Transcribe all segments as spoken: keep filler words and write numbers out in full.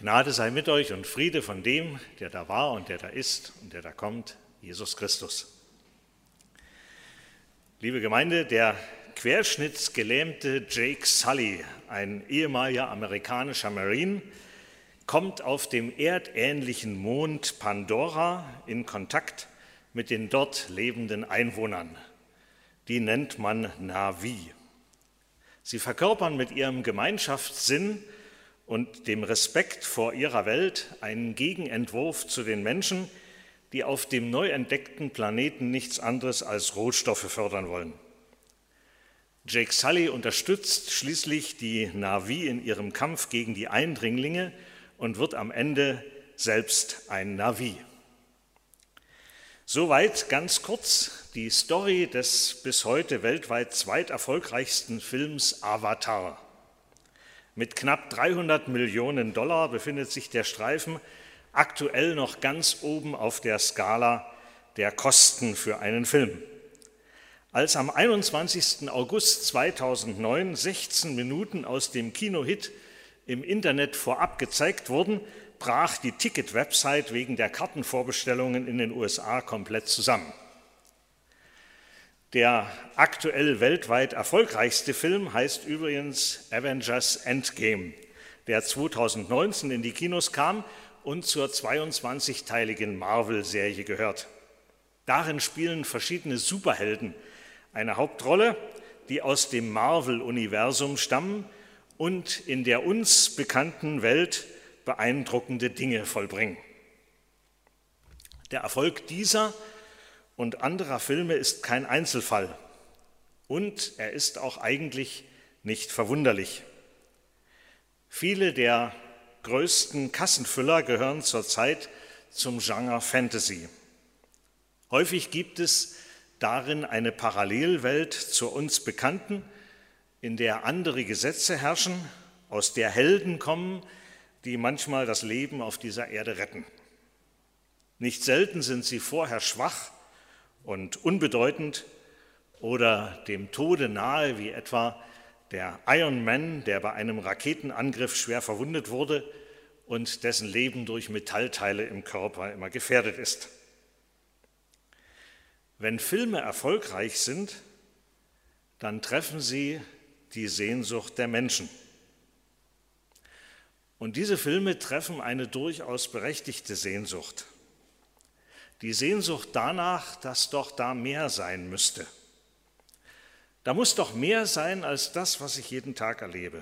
Gnade sei mit euch und Friede von dem, der da war und der da ist und der da kommt, Jesus Christus. Liebe Gemeinde, der querschnittsgelähmte Jake Sully, ein ehemaliger amerikanischer Marine, kommt auf dem erdähnlichen Mond Pandora in Kontakt mit den dort lebenden Einwohnern. Die nennt man Na'vi. Sie verkörpern mit ihrem Gemeinschaftssinn und dem Respekt vor ihrer Welt einen Gegenentwurf zu den Menschen, die auf dem neu entdeckten Planeten nichts anderes als Rohstoffe fördern wollen. Jake Sully unterstützt schließlich die Na'vi in ihrem Kampf gegen die Eindringlinge und wird am Ende selbst ein Na'vi. Soweit ganz kurz die Story des bis heute weltweit zweiterfolgreichsten Films Avatar. Mit knapp dreihundert Millionen Dollar befindet sich der Streifen aktuell noch ganz oben auf der Skala der Kosten für einen Film. Als am einundzwanzigsten August zweitausendneun sechzehn Minuten aus dem Kinohit im Internet vorab gezeigt wurden, brach die Ticket-Website wegen der Kartenvorbestellungen in den U S A komplett zusammen. Der aktuell weltweit erfolgreichste Film heißt übrigens Avengers Endgame, der zweitausendneunzehn in die Kinos kam und zur zweiundzwanzigteiligen Marvel-Serie gehört. Darin spielen verschiedene Superhelden eine Hauptrolle, die aus dem Marvel-Universum stammen und in der uns bekannten Welt beeindruckende Dinge vollbringen. Der Erfolg dieser und anderer Filme ist kein Einzelfall und er ist auch eigentlich nicht verwunderlich. Viele der größten Kassenfüller gehören zurzeit zum Genre Fantasy. Häufig gibt es darin eine Parallelwelt zur uns bekannten, in der andere Gesetze herrschen, aus der Helden kommen, die manchmal das Leben auf dieser Erde retten. Nicht selten sind sie vorher schwach und unbedeutend oder dem Tode nahe, wie etwa der Iron Man, der bei einem Raketenangriff schwer verwundet wurde und dessen Leben durch Metallteile im Körper immer gefährdet ist. Wenn Filme erfolgreich sind, dann treffen sie die Sehnsucht der Menschen. Und diese Filme treffen eine durchaus berechtigte Sehnsucht. Die Sehnsucht danach, dass doch da mehr sein müsste. Da muss doch mehr sein als das, was ich jeden Tag erlebe.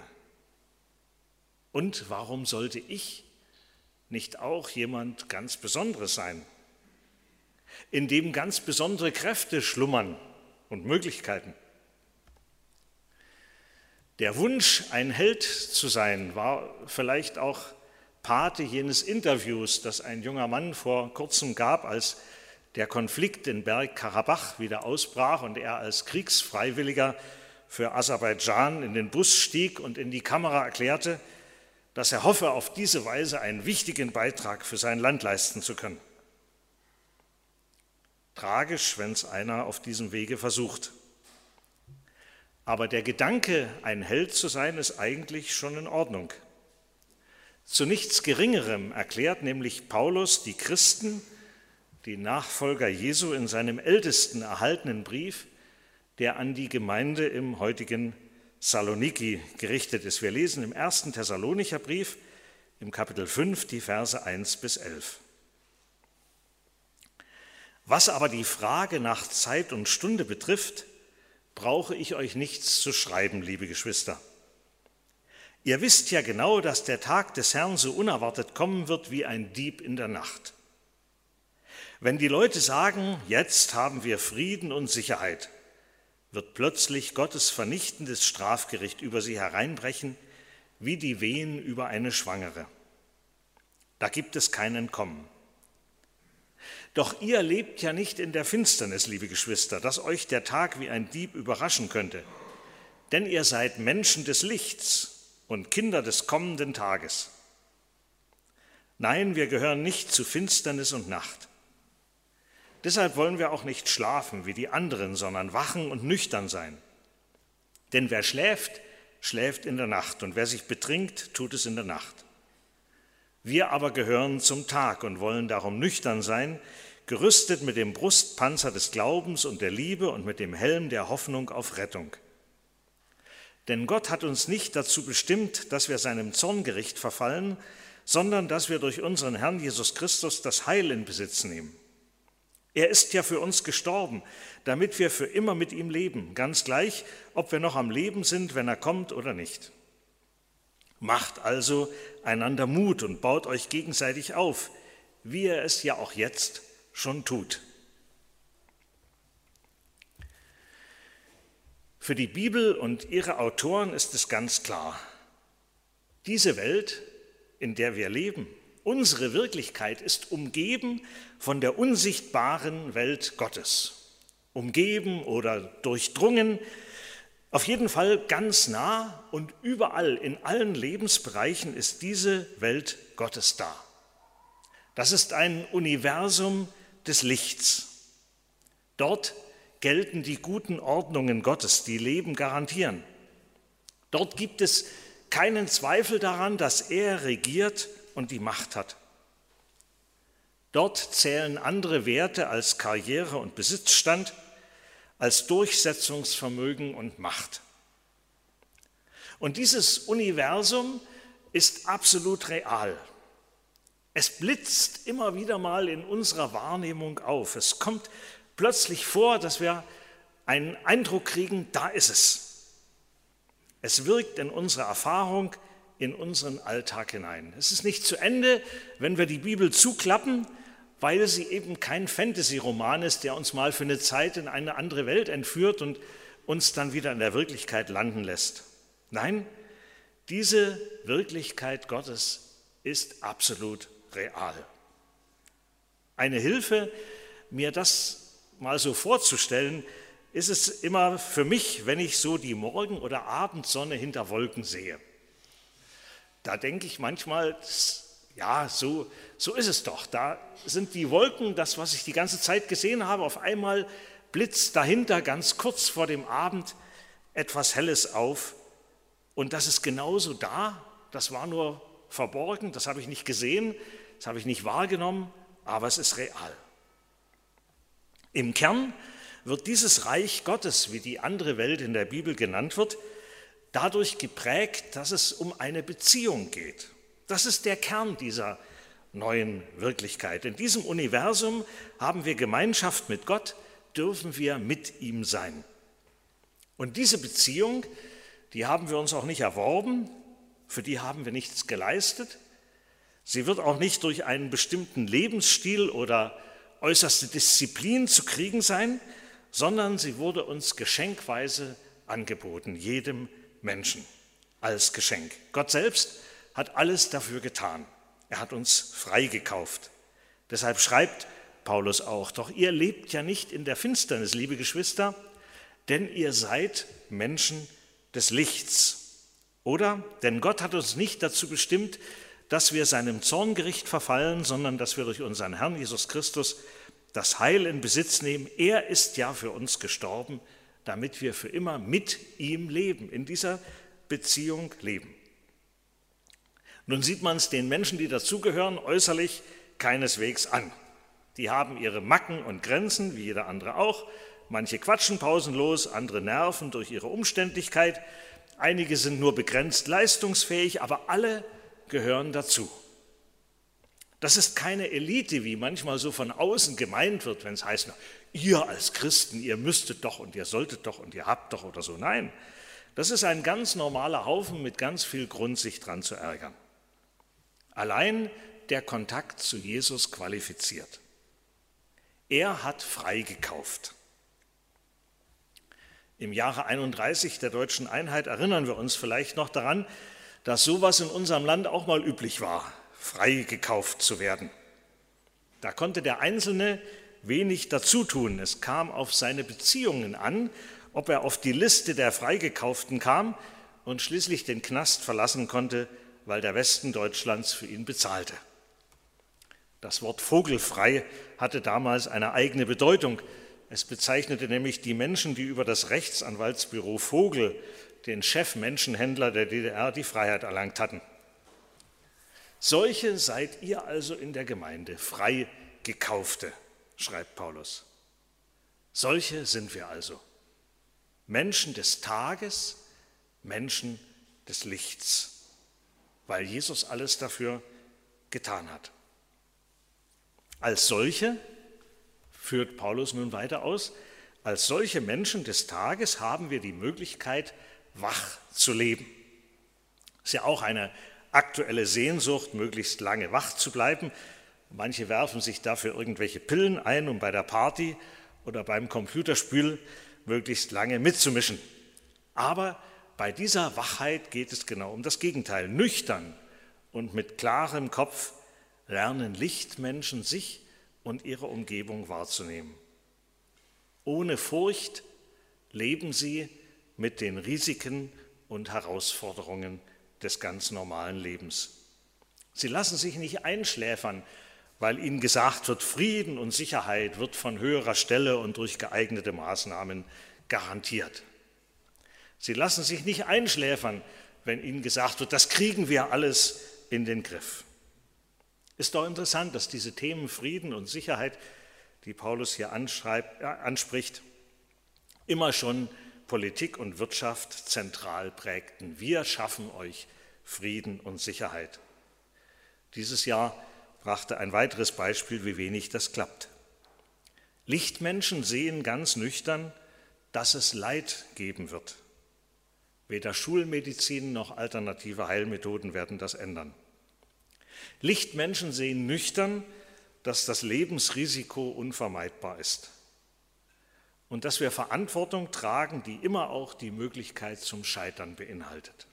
Und warum sollte ich nicht auch jemand ganz Besonderes sein, in dem ganz besondere Kräfte schlummern und Möglichkeiten? Der Wunsch, ein Held zu sein, war vielleicht auch Pate jenes Interviews, das ein junger Mann vor kurzem gab, als der Konflikt in Bergkarabach wieder ausbrach und er als Kriegsfreiwilliger für Aserbaidschan in den Bus stieg und in die Kamera erklärte, dass er hoffe, auf diese Weise einen wichtigen Beitrag für sein Land leisten zu können. Tragisch, wenn es einer auf diesem Wege versucht. Aber der Gedanke, ein Held zu sein, ist eigentlich schon in Ordnung. Zu nichts Geringerem erklärt nämlich Paulus die Christen, die Nachfolger Jesu, in seinem ältesten erhaltenen Brief, der an die Gemeinde im heutigen Saloniki gerichtet ist. Wir lesen im ersten Thessalonicher Brief im Kapitel fünf die Verse eins bis elf. Was aber die Frage nach Zeit und Stunde betrifft, brauche ich euch nichts zu schreiben, liebe Geschwister. Ihr wisst ja genau, dass der Tag des Herrn so unerwartet kommen wird wie ein Dieb in der Nacht. Wenn die Leute sagen, jetzt haben wir Frieden und Sicherheit, wird plötzlich Gottes vernichtendes Strafgericht über sie hereinbrechen, wie die Wehen über eine Schwangere. Da gibt es kein Entkommen. Doch ihr lebt ja nicht in der Finsternis, liebe Geschwister, dass euch der Tag wie ein Dieb überraschen könnte. Denn ihr seid Menschen des Lichts und Kinder des kommenden Tages. Nein, wir gehören nicht zu Finsternis und Nacht. Deshalb wollen wir auch nicht schlafen wie die anderen, sondern wachen und nüchtern sein. Denn wer schläft, schläft in der Nacht und wer sich betrinkt, tut es in der Nacht. Wir aber gehören zum Tag und wollen darum nüchtern sein, gerüstet mit dem Brustpanzer des Glaubens und der Liebe und mit dem Helm der Hoffnung auf Rettung. Denn Gott hat uns nicht dazu bestimmt, dass wir seinem Zorngericht verfallen, sondern dass wir durch unseren Herrn Jesus Christus das Heil in Besitz nehmen. Er ist ja für uns gestorben, damit wir für immer mit ihm leben, ganz gleich, ob wir noch am Leben sind, wenn er kommt oder nicht. Macht also einander Mut und baut euch gegenseitig auf, wie er es ja auch jetzt schon tut. Für die Bibel und ihre Autoren ist es ganz klar, diese Welt, in der wir leben, unsere Wirklichkeit ist umgeben von der unsichtbaren Welt Gottes. Umgeben oder durchdrungen, auf jeden Fall ganz nah und überall in allen Lebensbereichen ist diese Welt Gottes da. Das ist ein Universum des Lichts. Dort gelten die guten Ordnungen Gottes, die Leben garantieren. Dort gibt es keinen Zweifel daran, dass er regiert und die Macht hat. Dort zählen andere Werte als Karriere und Besitzstand, als Durchsetzungsvermögen und Macht. Und dieses Universum ist absolut real. Es blitzt immer wieder mal in unserer Wahrnehmung auf. Es kommt plötzlich vor, dass wir einen Eindruck kriegen, da ist es. Es wirkt in unsere Erfahrung, in unseren Alltag hinein. Es ist nicht zu Ende, wenn wir die Bibel zuklappen, weil sie eben kein Fantasy-Roman ist, der uns mal für eine Zeit in eine andere Welt entführt und uns dann wieder in der Wirklichkeit landen lässt. Nein, diese Wirklichkeit Gottes ist absolut real. Eine Hilfe, mir das mal so vorzustellen, ist es immer für mich, wenn ich so die Morgen- oder Abendsonne hinter Wolken sehe. Da denke ich manchmal, ja, so, so ist es doch. Da sind die Wolken, das, was ich die ganze Zeit gesehen habe, auf einmal blitzt dahinter ganz kurz vor dem Abend etwas Helles auf. Und das ist genauso da, das war nur verborgen, das habe ich nicht gesehen, das habe ich nicht wahrgenommen, aber es ist real. Im Kern wird dieses Reich Gottes, wie die andere Welt in der Bibel genannt wird, dadurch geprägt, dass es um eine Beziehung geht. Das ist der Kern dieser neuen Wirklichkeit. In diesem Universum haben wir Gemeinschaft mit Gott, dürfen wir mit ihm sein. Und diese Beziehung, die haben wir uns auch nicht erworben, für die haben wir nichts geleistet. Sie wird auch nicht durch einen bestimmten Lebensstil oder äußerste Disziplin zu kriegen sein, sondern sie wurde uns geschenkweise angeboten, jedem Menschen als Geschenk. Gott selbst hat alles dafür getan. Er hat uns freigekauft. Deshalb schreibt Paulus auch, doch ihr lebt ja nicht in der Finsternis, liebe Geschwister, denn ihr seid Menschen des Lichts. Oder? Denn Gott hat uns nicht dazu bestimmt, dass wir seinem Zorngericht verfallen, sondern dass wir durch unseren Herrn Jesus Christus das Heil in Besitz nehmen. Er ist ja für uns gestorben, damit wir für immer mit ihm leben, in dieser Beziehung leben. Nun sieht man es den Menschen, die dazugehören, äußerlich keineswegs an. Die haben ihre Macken und Grenzen, wie jeder andere auch. Manche quatschen pausenlos, andere nerven durch ihre Umständlichkeit. Einige sind nur begrenzt leistungsfähig, aber alle gehören dazu. Das ist keine Elite, wie manchmal so von außen gemeint wird, wenn es heißt, na, ihr als Christen, ihr müsstet doch und ihr solltet doch und ihr habt doch oder so. Nein, das ist ein ganz normaler Haufen mit ganz viel Grund, sich dran zu ärgern. Allein der Kontakt zu Jesus qualifiziert. Er hat freigekauft. Im Jahre einunddreißig der deutschen Einheit erinnern wir uns vielleicht noch daran, dass sowas in unserem Land auch mal üblich war, freigekauft zu werden. Da konnte der Einzelne wenig dazu tun. Es kam auf seine Beziehungen an, ob er auf die Liste der Freigekauften kam und schließlich den Knast verlassen konnte, weil der Westen Deutschlands für ihn bezahlte. Das Wort vogelfrei hatte damals eine eigene Bedeutung. Es bezeichnete nämlich die Menschen, die über das Rechtsanwaltsbüro Vogel, den Chefmenschenhändler der D D R, die Freiheit erlangt hatten. Solche seid ihr also in der Gemeinde, frei Gekaufte, schreibt Paulus. Solche sind wir also. Menschen des Tages, Menschen des Lichts, weil Jesus alles dafür getan hat. Als solche, führt Paulus nun weiter aus, als solche Menschen des Tages haben wir die Möglichkeit, wach zu leben. Ist ja auch eine aktuelle Sehnsucht, möglichst lange wach zu bleiben. Manche werfen sich dafür irgendwelche Pillen ein, um bei der Party oder beim Computerspiel möglichst lange mitzumischen. Aber bei dieser Wachheit geht es genau um das Gegenteil. Nüchtern und mit klarem Kopf lernen Lichtmenschen sich und ihre Umgebung wahrzunehmen. Ohne Furcht leben sie mit den Risiken und Herausforderungen des ganz normalen Lebens. Sie lassen sich nicht einschläfern, weil ihnen gesagt wird, Frieden und Sicherheit wird von höherer Stelle und durch geeignete Maßnahmen garantiert. Sie lassen sich nicht einschläfern, wenn ihnen gesagt wird, das kriegen wir alles in den Griff. Ist doch interessant, dass diese Themen Frieden und Sicherheit, die Paulus hier anschreibt, äh, anspricht, immer schon Politik und Wirtschaft zentral prägten. Wir schaffen euch Frieden und Sicherheit. Dieses Jahr brachte ein weiteres Beispiel, wie wenig das klappt. Lichtmenschen sehen ganz nüchtern, dass es Leid geben wird. Weder Schulmedizin noch alternative Heilmethoden werden das ändern. Lichtmenschen sehen nüchtern, dass das Lebensrisiko unvermeidbar ist und dass wir Verantwortung tragen, die immer auch die Möglichkeit zum Scheitern beinhaltet.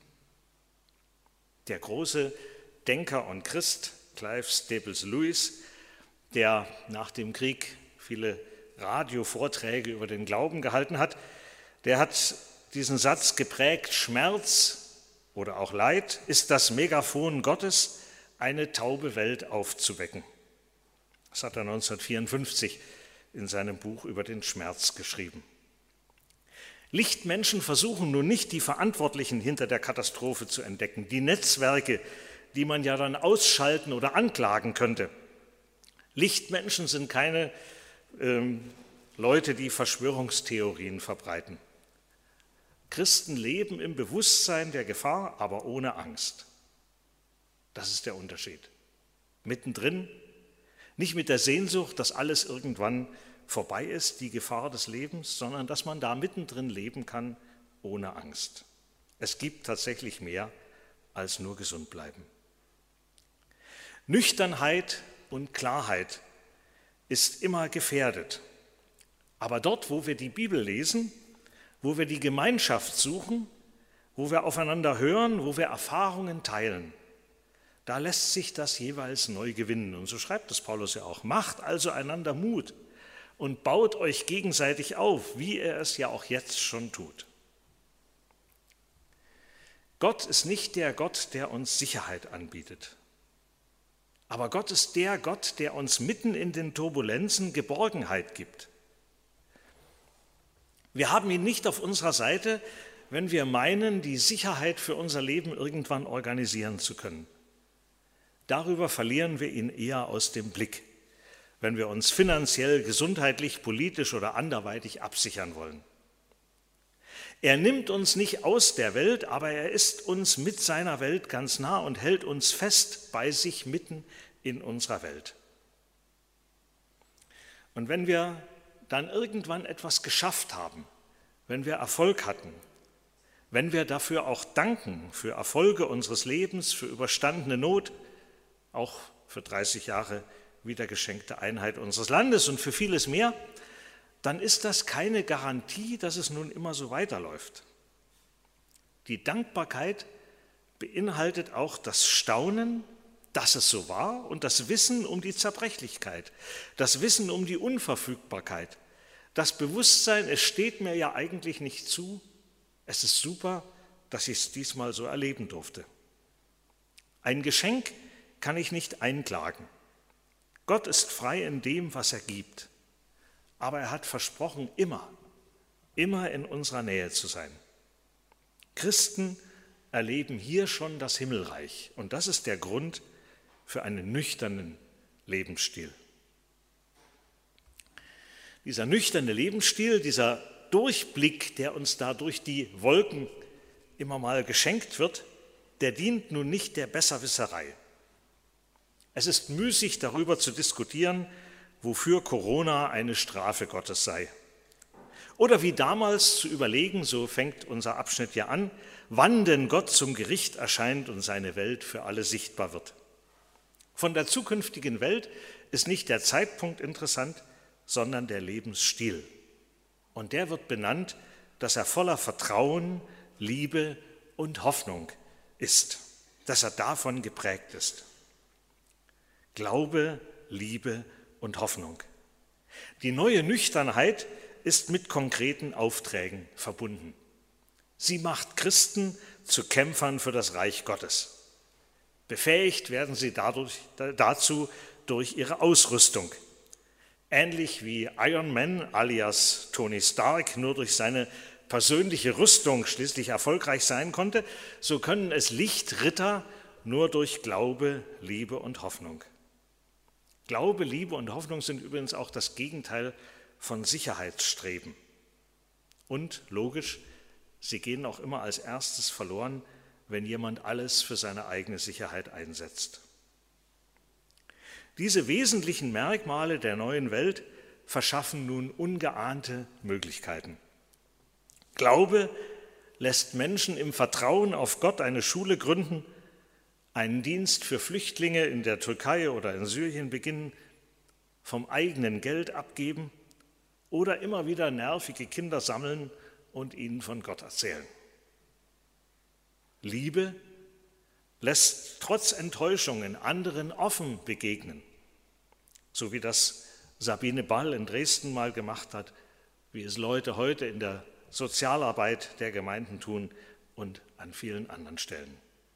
Der große Denker und Christ Clive Staples Lewis, der nach dem Krieg viele Radiovorträge über den Glauben gehalten hat, der hat diesen Satz geprägt: Schmerz oder auch Leid ist das Megafon Gottes, eine taube Welt aufzuwecken. Das hat er neunzehnhundertvierundfünfzig in seinem Buch über den Schmerz geschrieben. Lichtmenschen versuchen nun nicht, die Verantwortlichen hinter der Katastrophe zu entdecken, die Netzwerke, die man ja dann ausschalten oder anklagen könnte. Lichtmenschen sind keine ähm, Leute, die Verschwörungstheorien verbreiten. Christen leben im Bewusstsein der Gefahr, aber ohne Angst. Das ist der Unterschied. Mittendrin, nicht mit der Sehnsucht, dass alles irgendwann vorbei ist, die Gefahr des Lebens, sondern dass man da mittendrin leben kann, ohne Angst. Es gibt tatsächlich mehr als nur gesund bleiben. Nüchternheit und Klarheit ist immer gefährdet. Aber dort, wo wir die Bibel lesen, wo wir die Gemeinschaft suchen, wo wir aufeinander hören, wo wir Erfahrungen teilen, da lässt sich das jeweils neu gewinnen. Und so schreibt es Paulus ja auch. Macht also einander Mut und baut euch gegenseitig auf, wie er es ja auch jetzt schon tut. Gott ist nicht der Gott, der uns Sicherheit anbietet. Aber Gott ist der Gott, der uns mitten in den Turbulenzen Geborgenheit gibt. Wir haben ihn nicht auf unserer Seite, wenn wir meinen, die Sicherheit für unser Leben irgendwann organisieren zu können. Darüber verlieren wir ihn eher aus dem Blick, wenn wir uns finanziell, gesundheitlich, politisch oder anderweitig absichern wollen. Er nimmt uns nicht aus der Welt, aber er ist uns mit seiner Welt ganz nah und hält uns fest bei sich mitten in unserer Welt. Und wenn wir dann irgendwann etwas geschafft haben, wenn wir Erfolg hatten, wenn wir dafür auch danken, für Erfolge unseres Lebens, für überstandene Not, auch für dreißig Jahre wiedergeschenkte Einheit unseres Landes und für vieles mehr, dann ist das keine Garantie, dass es nun immer so weiterläuft. Die Dankbarkeit beinhaltet auch das Staunen, dass es so war, und das Wissen um die Zerbrechlichkeit, das Wissen um die Unverfügbarkeit, das Bewusstsein, es steht mir ja eigentlich nicht zu, es ist super, dass ich es diesmal so erleben durfte. Ein Geschenk kann ich nicht einklagen. Gott ist frei in dem, was er gibt. Aber er hat versprochen, immer, immer in unserer Nähe zu sein. Christen erleben hier schon das Himmelreich. Und das ist der Grund, für einen nüchternen Lebensstil. Dieser nüchterne Lebensstil, dieser Durchblick, der uns da durch die Wolken immer mal geschenkt wird, der dient nun nicht der Besserwisserei. Es ist müßig, darüber zu diskutieren, wofür Corona eine Strafe Gottes sei. Oder wie damals zu überlegen, so fängt unser Abschnitt ja an, wann denn Gott zum Gericht erscheint und seine Welt für alle sichtbar wird. Von der zukünftigen Welt ist nicht der Zeitpunkt interessant, sondern der Lebensstil. Und der wird benannt, dass er voller Vertrauen, Liebe und Hoffnung ist, dass er davon geprägt ist. Glaube, Liebe und Hoffnung. Die neue Nüchternheit ist mit konkreten Aufträgen verbunden. Sie macht Christen zu Kämpfern für das Reich Gottes. Befähigt werden sie dadurch, dazu durch ihre Ausrüstung. Ähnlich wie Iron Man alias Tony Stark nur durch seine persönliche Rüstung schließlich erfolgreich sein konnte, so können es Lichtritter nur durch Glaube, Liebe und Hoffnung. Glaube, Liebe und Hoffnung sind übrigens auch das Gegenteil von Sicherheitsstreben. Und logisch, sie gehen auch immer als erstes verloren, wenn jemand alles für seine eigene Sicherheit einsetzt. Diese wesentlichen Merkmale der neuen Welt verschaffen nun ungeahnte Möglichkeiten. Glaube lässt Menschen im Vertrauen auf Gott eine Schule gründen, einen Dienst für Flüchtlinge in der Türkei oder in Syrien beginnen, vom eigenen Geld abgeben oder immer wieder nervige Kinder sammeln und ihnen von Gott erzählen. Liebe lässt trotz Enttäuschungen anderen offen begegnen, so wie das Sabine Ball in Dresden mal gemacht hat, wie es Leute heute in der Sozialarbeit der Gemeinden tun und an vielen anderen Stellen.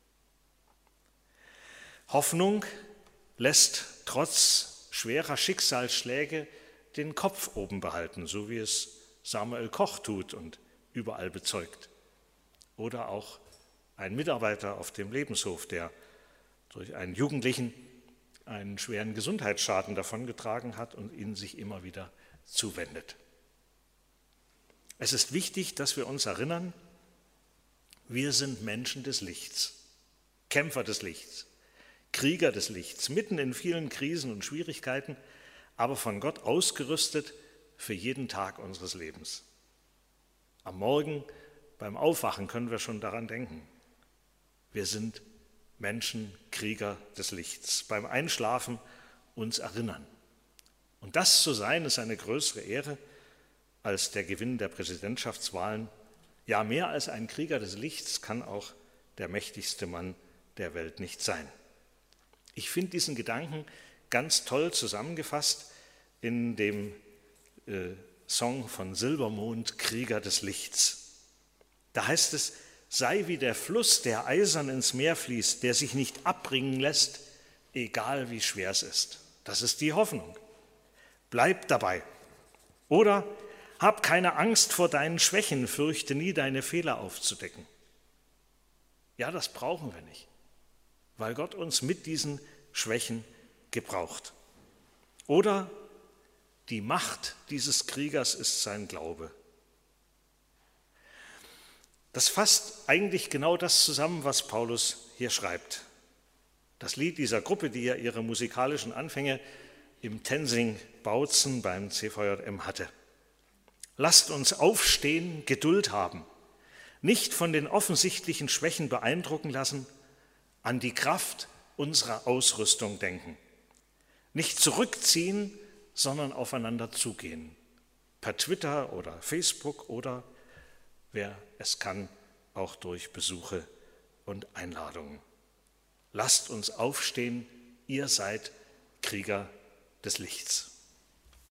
Hoffnung lässt trotz schwerer Schicksalsschläge den Kopf oben behalten, so wie es Samuel Koch tut und überall bezeugt. Oder auch ein Mitarbeiter auf dem Lebenshof, der durch einen Jugendlichen einen schweren Gesundheitsschaden davongetragen hat und ihn sich immer wieder zuwendet. Es ist wichtig, dass wir uns erinnern, wir sind Menschen des Lichts, Kämpfer des Lichts, Krieger des Lichts, mitten in vielen Krisen und Schwierigkeiten, aber von Gott ausgerüstet für jeden Tag unseres Lebens. Am Morgen beim Aufwachen können wir schon daran denken. Wir sind Menschen, Krieger des Lichts. Beim Einschlafen uns erinnern. Und das zu sein, ist eine größere Ehre als der Gewinn der Präsidentschaftswahlen. Ja, mehr als ein Krieger des Lichts kann auch der mächtigste Mann der Welt nicht sein. Ich finde diesen Gedanken ganz toll zusammengefasst in dem äh, Song von Silbermond, Krieger des Lichts. Da heißt es, sei wie der Fluss, der eisern ins Meer fließt, der sich nicht abbringen lässt, egal wie schwer es ist. Das ist die Hoffnung. Bleib dabei. Oder hab keine Angst vor deinen Schwächen, fürchte nie, deine Fehler aufzudecken. Ja, das brauchen wir nicht, weil Gott uns mit diesen Schwächen gebraucht. Oder die Macht dieses Kriegers ist sein Glaube. Das fasst eigentlich genau das zusammen, was Paulus hier schreibt. Das Lied dieser Gruppe, die ja ihre musikalischen Anfänge im Tensing Bautzen beim C V J M hatte. Lasst uns aufstehen, Geduld haben, nicht von den offensichtlichen Schwächen beeindrucken lassen, an die Kraft unserer Ausrüstung denken. Nicht zurückziehen, sondern aufeinander zugehen. Per Twitter oder Facebook oder, wer es kann, auch durch Besuche und Einladungen. Lasst uns aufstehen, ihr seid Krieger des Lichts.